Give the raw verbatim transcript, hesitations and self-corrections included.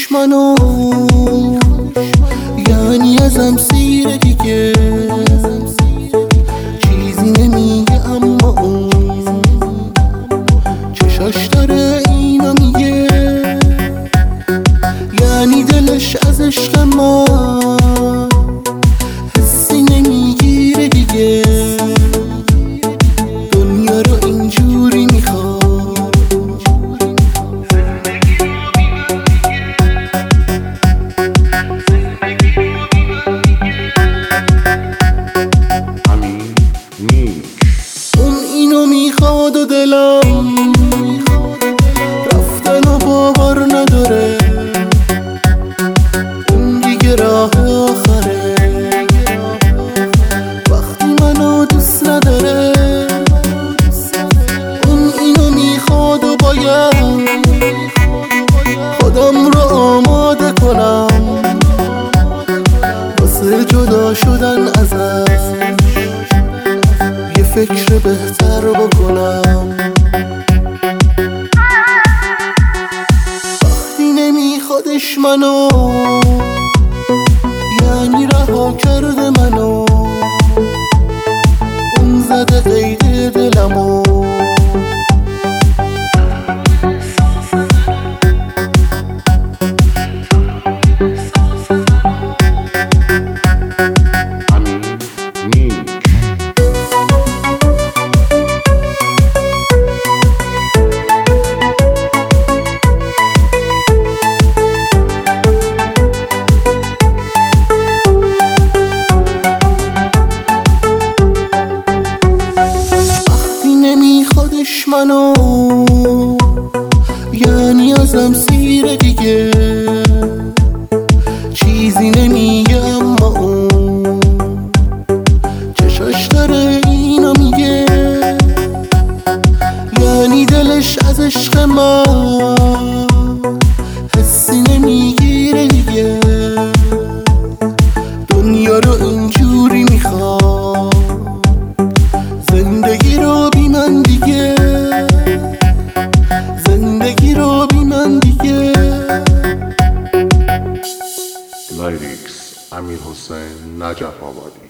خودش منو، یعنی ازم سیر دیگه، چیزی نمیگه اما اون چشاش داره اینو میگه، یعنی دلش از عشق من حسی نمیگیره دیگه، دنیا رو اینجوری میخواد. اون اینو میخواد و دلم رفتن و باور نداره، اون دیگه راه آخره وقتی منو دوست نداره. اون اینو میخواد و باید خودم رو آماده کنم واسه جدا شدن ازش، یه فکر بهتر بکنم. وقتی نمیخوادش منو، یعنی رها کرده منو، اون زده قید دلمو. خودش منو، یعنی ازم سیر دیگه، چیزی نمیگه اما اون چشاش داره اینو میگه، یعنی دلش از عشق من حسی نمیگیره دیگه، دنیا رو اینجوری میخواد، زندگی رو بی من دیگه، زندگی رو بی من دیگه. لیریکس: امیر حسین نجف آبادی.